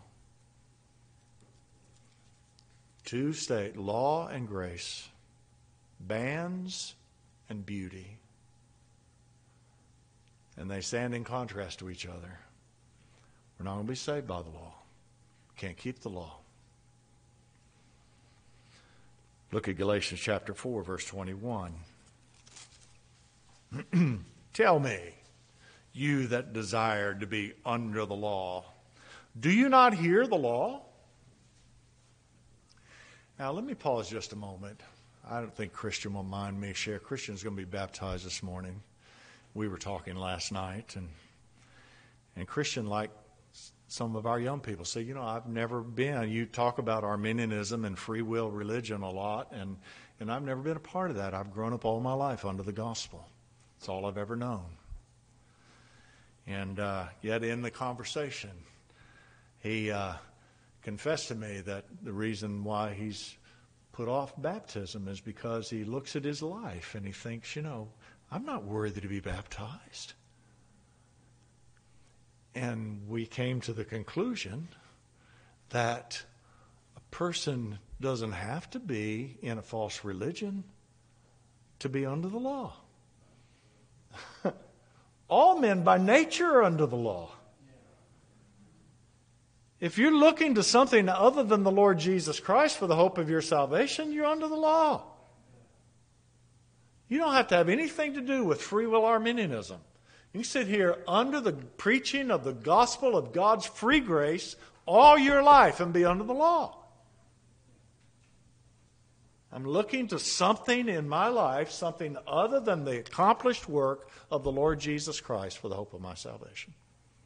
Two state, law and grace, bands and beauty. And they stand in contrast to each other. We're not going to be saved by the law. Can't keep the law. Look at Galatians chapter four, verse twenty-one. Tell me, you that desire to be under the law, do you not hear the law? Now, let me pause just a moment. I don't think Christian will mind me share. Christian's going to be baptized this morning. We were talking last night, and and Christian, like some of our young people, say, you know, I've never been. You talk about Arminianism and free will religion a lot, and, and I've never been a part of that. I've grown up all my life under the gospel. It's all I've ever known. And uh, yet in the conversation, he uh, confessed to me that the reason why he's put off baptism is because he looks at his life and he thinks, you know, I'm not worthy to be baptized. And we came to the conclusion that a person doesn't have to be in a false religion to be under the law. All men by nature are under the law. If you're looking to something other than the Lord Jesus Christ for the hope of your salvation, you're under the law. You don't have to have anything to do with free will Arminianism. You sit here under the preaching of the gospel of God's free grace all your life and be under the law. I'm looking to something in my life, something other than the accomplished work of the Lord Jesus Christ for the hope of my salvation.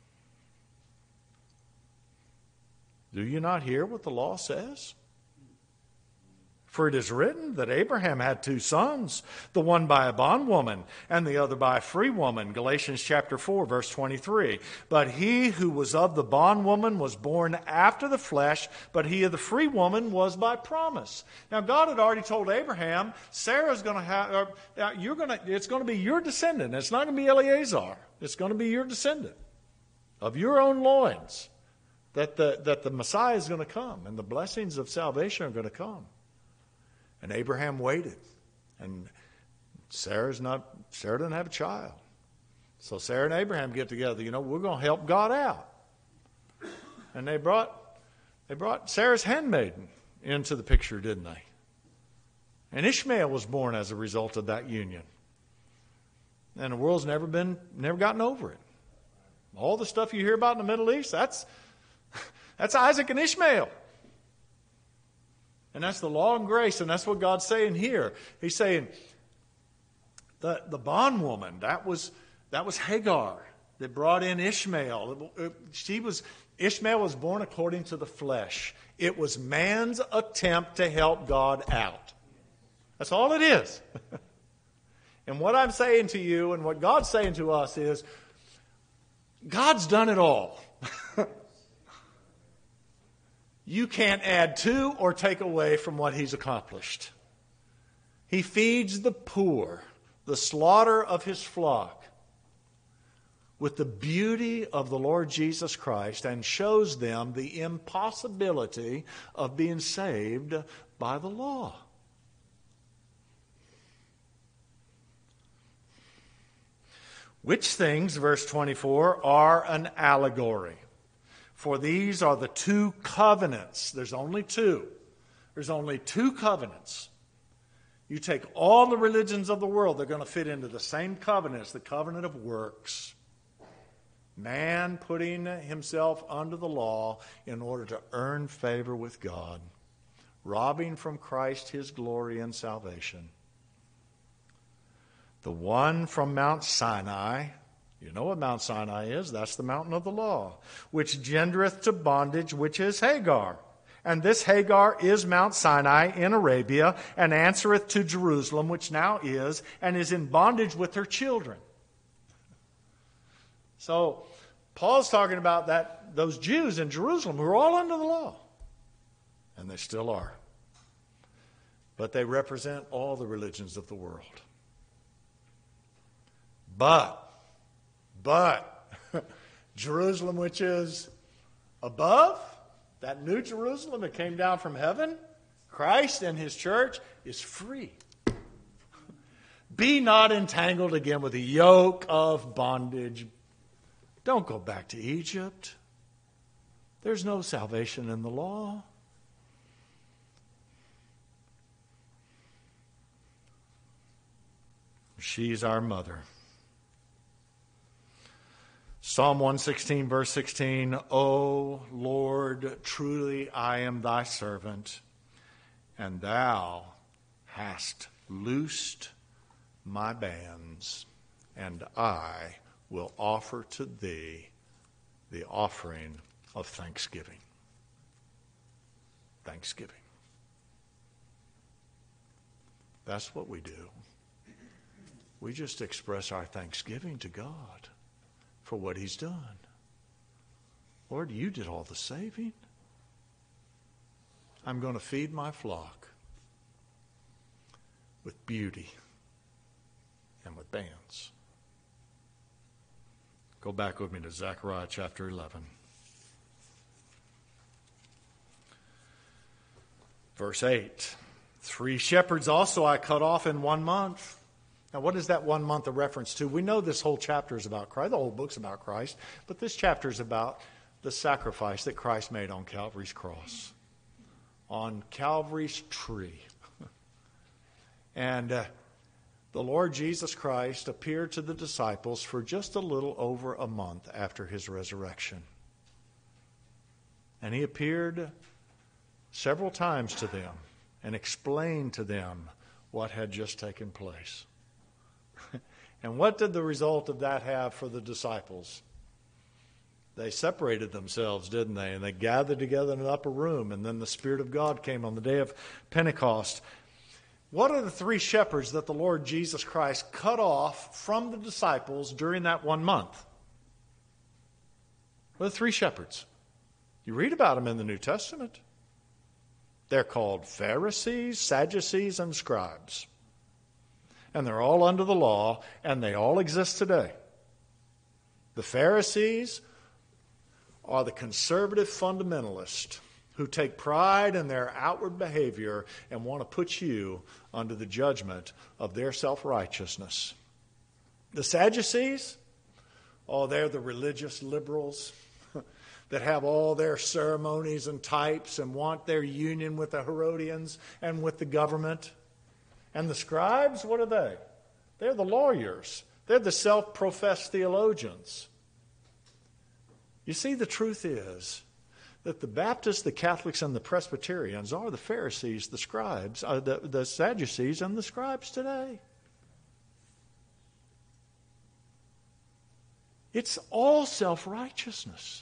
Do you not hear what the law says? For it is written that Abraham had two sons, the one by a bondwoman and the other by a free woman. Galatians chapter four, verse twenty-three. But he who was of the bondwoman was born after the flesh, but he of the free woman was by promise. Now God had already told Abraham, Sarah's going to have, uh, you're going to, it's going to be your descendant. It's not going to be Eleazar. It's going to be your descendant of your own loins. That the that the Messiah is going to come, and the blessings of salvation are going to come. And Abraham waited, and Sarah's not. Sarah doesn't have a child, so Sarah and Abraham get together. You know, we're going to help God out, and they brought they brought Sarah's handmaiden into the picture, didn't they? And Ishmael was born as a result of that union, and the world's never been never gotten over it. All the stuff you hear about in the Middle East, that's that's Isaac and Ishmael. And that's the law and grace, and that's what God's saying here. He's saying the, the bondwoman, that was, that was Hagar. that brought in Ishmael. She was, Ishmael was born according to the flesh. It was man's attempt to help God out. That's all it is. And what I'm saying to you and what God's saying to us is, God's done it all. You can't add to or take away from what He's accomplished. He feeds the poor, the slaughter of His flock, with the beauty of the Lord Jesus Christ, and shows them the impossibility of being saved by the law. Which things, verse twenty-four, are an allegory. For these are the two covenants. There's only two. There's only two covenants. You take all the religions of the world, they're going to fit into the same covenant. It's the covenant of works. Man putting himself under the law in order to earn favor with God, robbing from Christ His glory and salvation. The one from Mount Sinai, you know what Mount Sinai is, that's the mountain of the law, which gendereth to bondage, which is Hagar. And this Hagar is Mount Sinai in Arabia, and answereth to Jerusalem, which now is, and is in bondage with her children. So, Paul's talking about that those Jews in Jerusalem who are all under the law. And they still are. But they represent all the religions of the world. But, but, Jerusalem, which is above, that new Jerusalem that came down from heaven, Christ and His church, is free. Be not entangled again with the yoke of bondage. Don't go back to Egypt. There's no salvation in the law. She's our mother. Psalm one sixteen, verse sixteen, O Lord, truly I am thy servant, and thou hast loosed my bands, and I will offer to thee the offering of thanksgiving. Thanksgiving. That's what we do. We just express our thanksgiving to God for what He's done. Lord, you did all the saving. I'm going to feed my flock with beauty and with bands. Go back with me to Zechariah chapter eleven. Verse eight. Three shepherds also I cut off in one month. Now, what is that one month a reference to? We know this whole chapter is about Christ. The whole book's about Christ. But this chapter is about the sacrifice that Christ made on Calvary's cross. On Calvary's tree. And uh, the Lord Jesus Christ appeared to the disciples for just a little over a month after His resurrection. And He appeared several times to them and explained to them what had just taken place. And what did the result of that have for the disciples? They separated themselves, didn't they? And they gathered together in an upper room, and then the Spirit of God came on the day of Pentecost. What are the three shepherds that the Lord Jesus Christ cut off from the disciples during that one month? What are the three shepherds? You read about them in the New Testament. They're called Pharisees, Sadducees, and scribes. And they're all under the law, and they all exist today. The Pharisees are the conservative fundamentalists who take pride in their outward behavior and want to put you under the judgment of their self-righteousness. The Sadducees, oh, they're the religious liberals that have all their ceremonies and types and want their union with the Herodians and with the government. And the scribes, what are they? They're the lawyers. They're the self-professed theologians. You see, the truth is that the Baptists, the Catholics, and the Presbyterians are the Pharisees, the scribes, uh, the, the Sadducees, and the scribes today. It's all self-righteousness.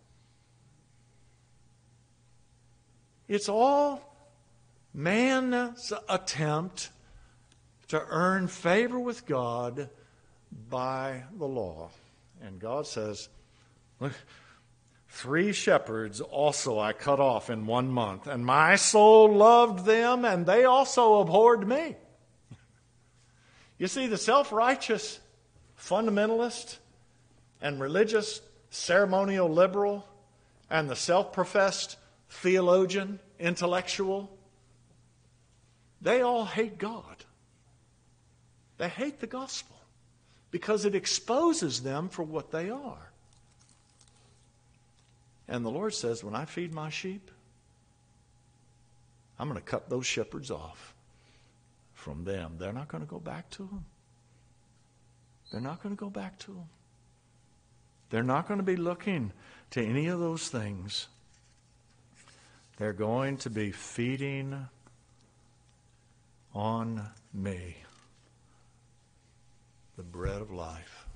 It's all man's attempt to earn favor with God by the law. And God says, look, three shepherds also I cut off in one month, and my soul loved them, and they also abhorred me. You see, the self-righteous fundamentalist and religious ceremonial liberal and the self-professed theologian, intellectual, they all hate God. They hate the gospel because it exposes them for what they are. And the Lord says, when I feed my sheep, I'm going to cut those shepherds off from them. They're not going to go back to them. They're not going to go back to them. They're not going to be looking to any of those things. They're going to be feeding on me, the bread of life.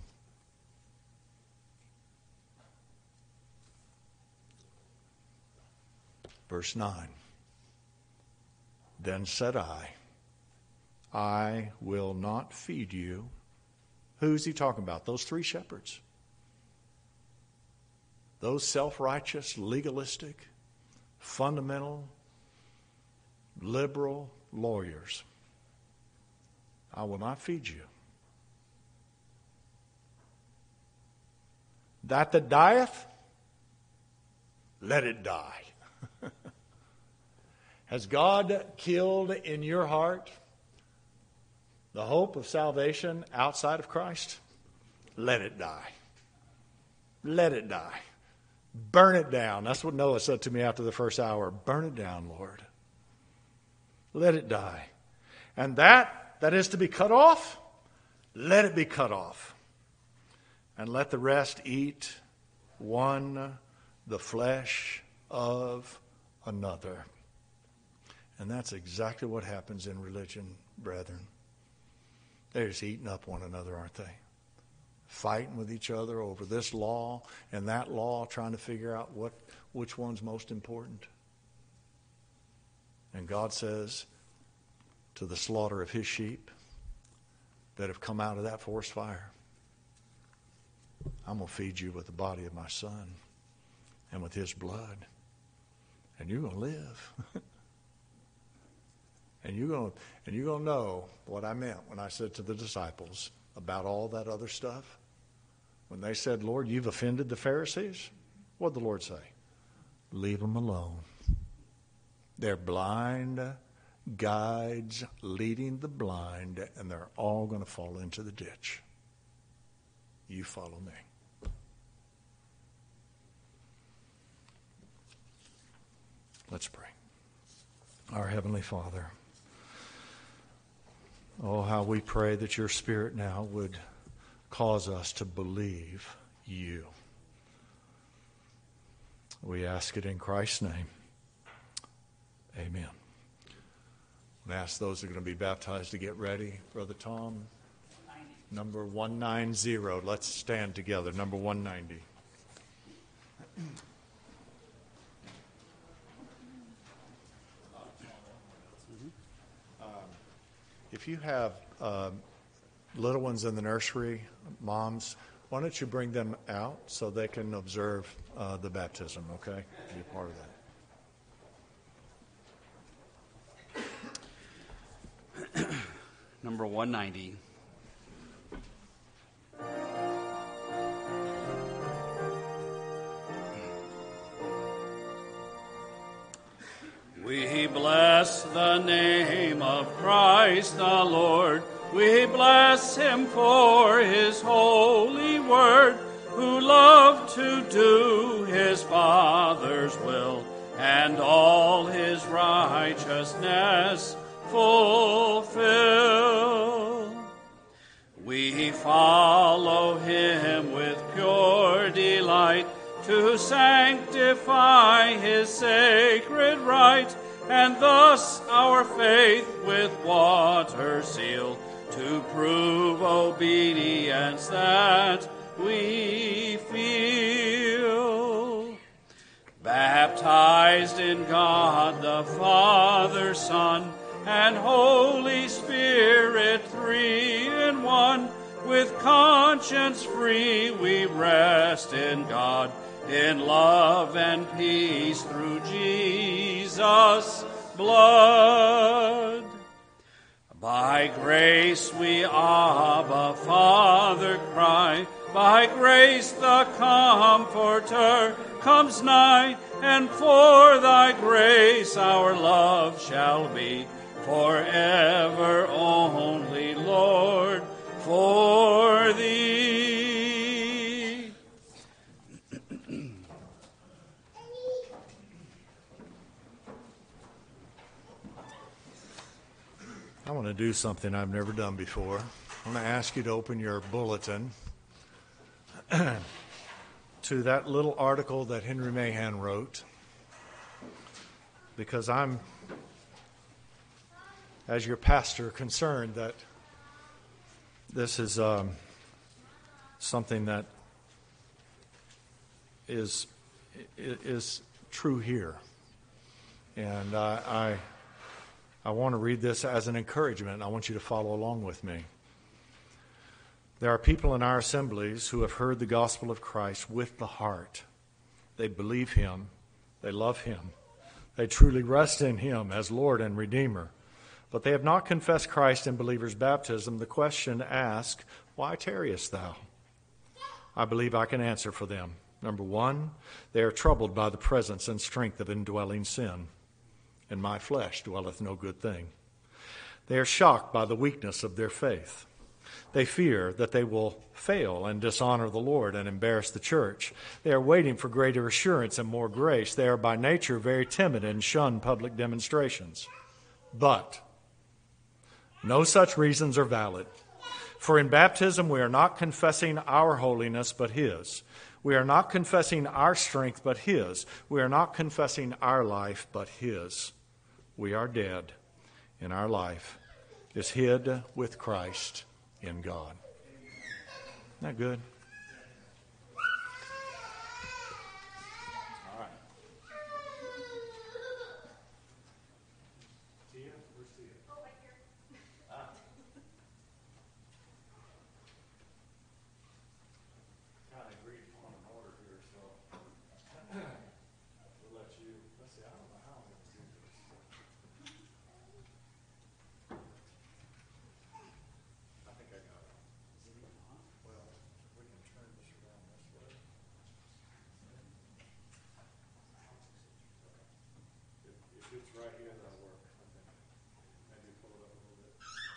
Verse nine. Then said I, I will not feed you. Who's he talking about? Those three shepherds. Those self-righteous, legalistic, fundamental, liberal lawyers. I will not feed you. That that dieth, let it die. Has God killed in your heart the hope of salvation outside of Christ? Let it die. Let it die. Burn it down. That's what Noah said to me after the first hour. Burn it down, Lord. Let it die. And that that is to be cut off, let it be cut off. And let the rest eat one the flesh of another. And that's exactly what happens in religion, brethren. They're just eating up one another, aren't they? Fighting with each other over this law and that law, trying to figure out what which one's most important. And God says to the slaughter of his sheep that have come out of that forest fire, I'm going to feed you with the body of my son and with his blood. And you're going to live. and you're going to, and you're going to know what I meant when I said to the disciples about all that other stuff. When they said, Lord, you've offended the Pharisees, what did the Lord say? Leave them alone. They're blind guides leading the blind, and they're all going to fall into the ditch. You follow me. Let's pray. Our Heavenly Father, oh, how we pray that your Spirit now would cause us to believe you. We ask it in Christ's name. Amen. I ask those who are going to be baptized to get ready. Brother Tom, number one ninety. Let's stand together. Number one ninety. Um, if you have uh, little ones in the nursery, moms, why don't you bring them out so they can observe uh, the baptism, okay? Be a part of that. Number one ninety. We bless the name of Christ the Lord. We bless him for his holy word, who loved to do his Father's will, and all his righteousness fulfill. We follow him with pure delight to sanctify his sacred rite, and thus our faith with water seal to prove obedience that we feel. Baptized in God the Father, Son, and Holy Spirit, three in one, with conscience free we rest in God, in love and peace through Jesus' blood. By grace we Abba, Father, cry. By grace the Comforter comes nigh, and for thy grace our love shall be forever only, Lord, for thee. I want to do something I've never done before. I'm going to ask you to open your bulletin to that little article that Henry Mahan wrote, because I'm, as your pastor, concerned that this is um, something that is is true here, and uh, I I want to read this as an encouragement, and I want you to follow along with me. There are people in our assemblies who have heard the gospel of Christ with the heart. They believe him. They love him. They truly rest in him as Lord and Redeemer. But they have not confessed Christ in believers' baptism. The question asked, why tarriest thou? I believe I can answer for them. Number one, they are troubled by the presence and strength of indwelling sin. In my flesh dwelleth no good thing. They are shocked by the weakness of their faith. They fear that they will fail and dishonor the Lord and embarrass the church. They are waiting for greater assurance and more grace. They are by nature very timid and shun public demonstrations. But no such reasons are valid. For in baptism we are not confessing our holiness but his. We are not confessing our strength but his. We are not confessing our life but his. We are dead, and our life is hid with Christ in God. Isn't that good? All right. Tia, where's Tia? Oh, right here. Ah. Kind of agreed on an order here, so we'll let you. Let's see. I don't know how I'm going to do this. I think I got it. Well, we can turn this around this way. If, if it's right here, that'll work, I think. Maybe pull it up a little bit.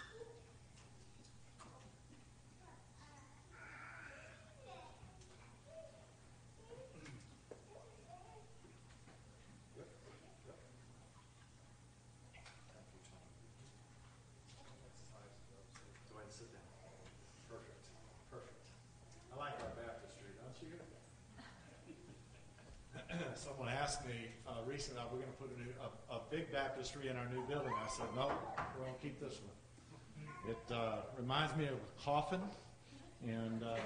Yep, yep. Thank you, Tom. Go ahead and sit down. Perfect. Perfect. I like our baptistry, don't you? Someone asked me uh, recently, are we going to put a, new, a, a big baptistry in our new building? I said, no, we're going to keep this one. It uh, reminds me of a coffin, and uh,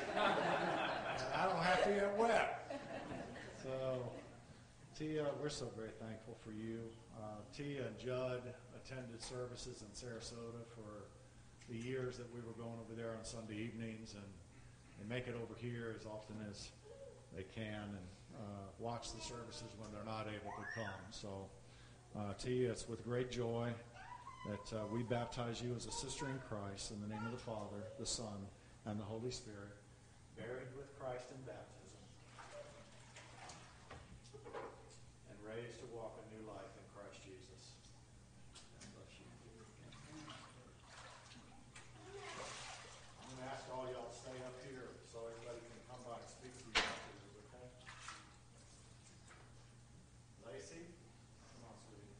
I don't have to get wet. So, Tia, we're so very thankful for you. Uh, Tia and Judd attended services in Sarasota for the years that we were going over there on Sunday evenings, and they make it over here as often as they can and uh, watch the services when they're not able to come. So, uh, Tia, it's with great joy that uh, we baptize you as a sister in Christ in the name of the Father, the Son, and the Holy Spirit, buried with Christ in baptism, and raised to walk a new life in Christ Jesus. God bless you. I'm going to ask all y'all to stay up here so everybody can come by and speak to you afterwards, okay? Lacey? Come on, sweetie.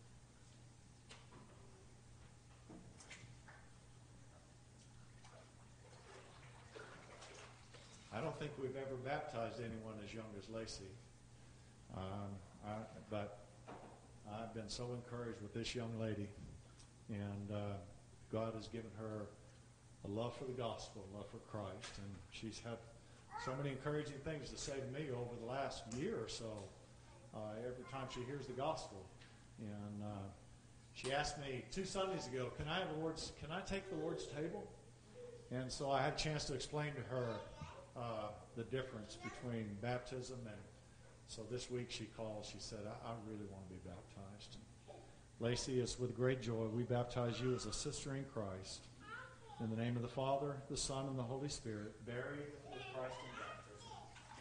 I don't think we've ever baptized anyone as young as Lacey. Um, I, but I've been so encouraged with this young lady, and uh, God has given her a love for the gospel, a love for Christ, and she's had so many encouraging things to say to me over the last year or so, uh, every time she hears the gospel. And uh, she asked me two Sundays ago, can I have the Lord's, can I take the Lord's table? And so I had a chance to explain to her uh, the difference between baptism and, so this week she called, she said, I, I really want to be baptized. Lacey, it's with great joy we baptize you as a sister in Christ. In the name of the Father, the Son, and the Holy Spirit, buried with Christ in baptism,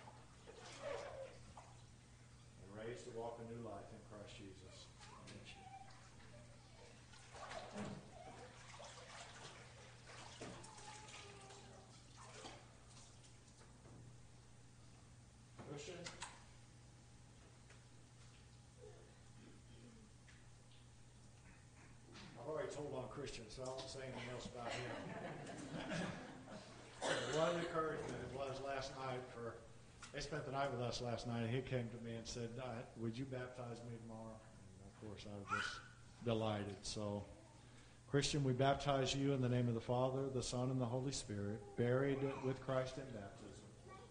and raised to walk a new life in Christ Jesus. Christian? I've already told on Christian, so I won't say anything else about him. What an encouragement it was last night for, they spent the night with us last night, and he came to me and said, would you baptize me tomorrow? And of course, I was just delighted. So, Christian, we baptize you in the name of the Father, the Son, and the Holy Spirit, buried with Christ in baptism.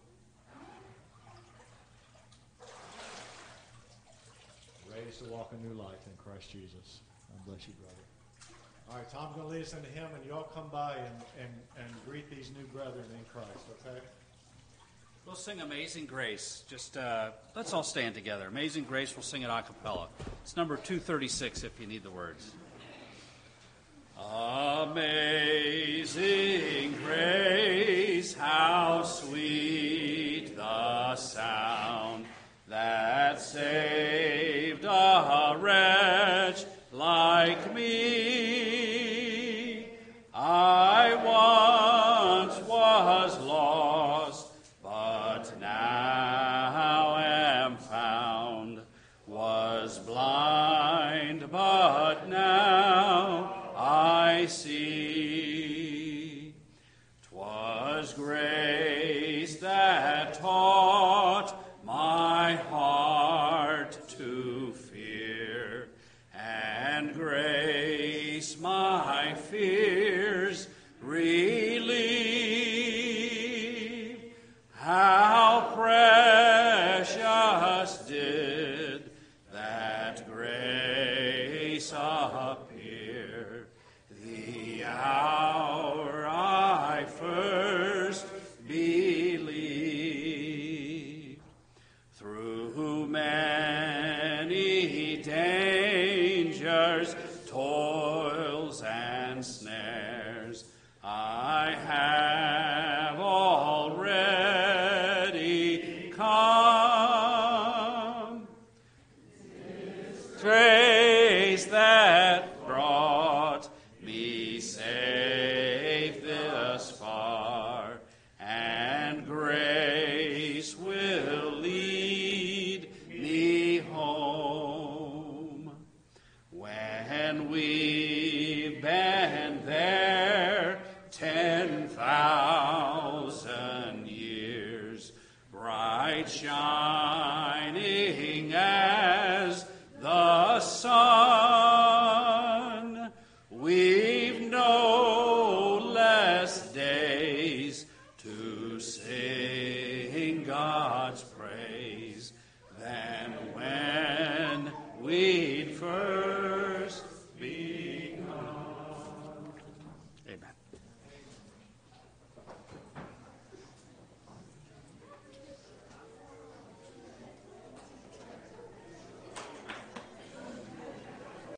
Raised to walk a new life in Christ Jesus. God bless you, brother. All right, Tom's going to lead us into hymn, and you all come by and, and, and greet these new brethren in Christ, okay? We'll sing Amazing Grace. Just uh, let's all stand together. Amazing Grace, we'll sing it a cappella. It's number two thirty-six if you need the words. Amazing grace, how sweet the sound that saved a wretch like me. I once was lost, but now am found. Was blind, but now I see. 'Twas grace that taught my heart to fear, and grace my fears relieve. How precious did that grace appear the hour I first believed. Through many dangers, toils, and snares, I have already come. Grace that brought me safe this far, and grace will lead me home. When we've been there ten thousand years, bright shining as the sun, we've no less days to sing